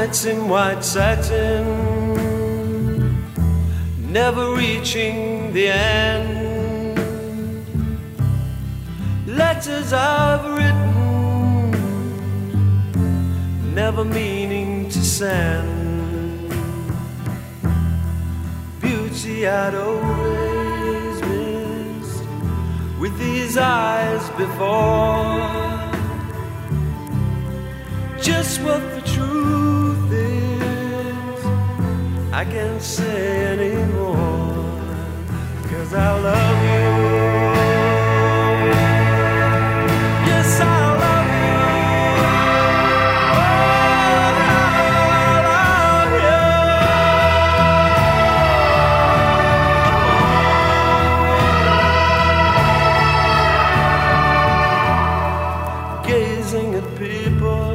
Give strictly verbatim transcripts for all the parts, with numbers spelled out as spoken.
Nights in white satin, never reaching the end. Letters I've written, never meaning to send. Beauty I'd always missed with these eyes before. Just what the truth is, I can't say anymore, 'cause I love you. Yes, I love you. Oh, I love you. Gazing at people,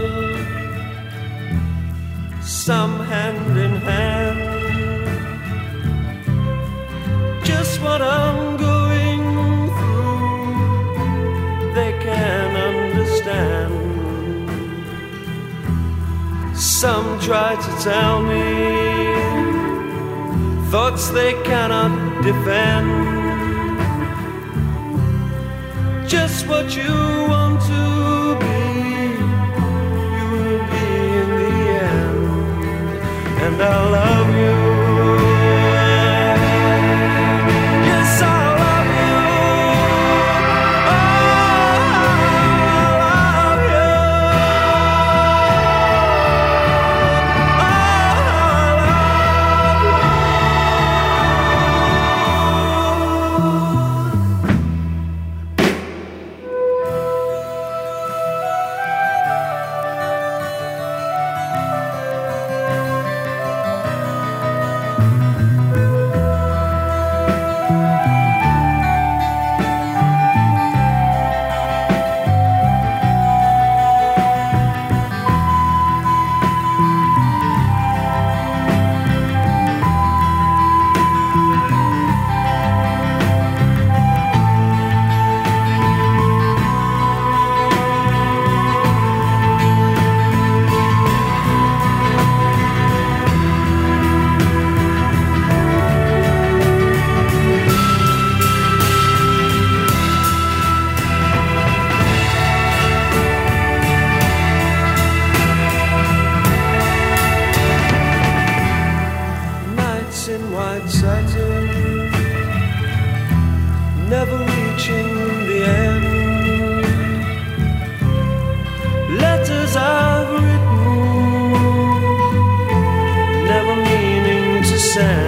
some hand in hand, just what I'm going through, they can understand. Some try to tell me thoughts they cannot defend. Just what you want to be, you will be in the end. And I love you. Yes, I love you. Oh, I love you. Oh, in white satin, never reaching the end. Letters I've written, never meaning to send.